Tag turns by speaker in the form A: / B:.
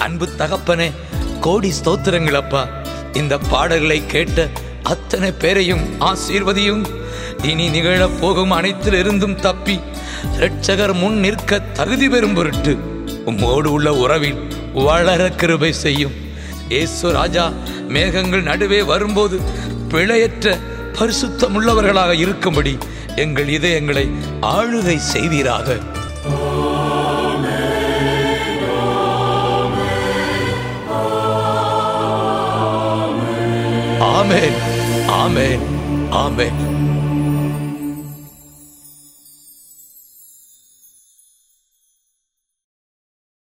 A: அன்பு தகப்பனே, கோடி ஸ்தோத்திரங்கள் அப்பா. இந்த பாடல்களை கேட்ட அத்தனை பேரையும் ஆசீர்வதியும். இனி நிகழப் போகும் அனைத்திலிருந்தும் தப்பி இரட்சகர் முன் நிற்க தகுதி பெறும் பொருட்டு உம்மோடு உள்ள உறவில் வளர கிருபை செய்யும். இயேசு ராஜா மேகங்கள் நடுவே வரும்போது பிழையற்ற பரிசுத்தமுள்ளவர்களாக இருக்கும்படி எங்கள் இதயங்களை ஆளுகை செய்வீராக. ஆமென், ஆமென், ஆமென்.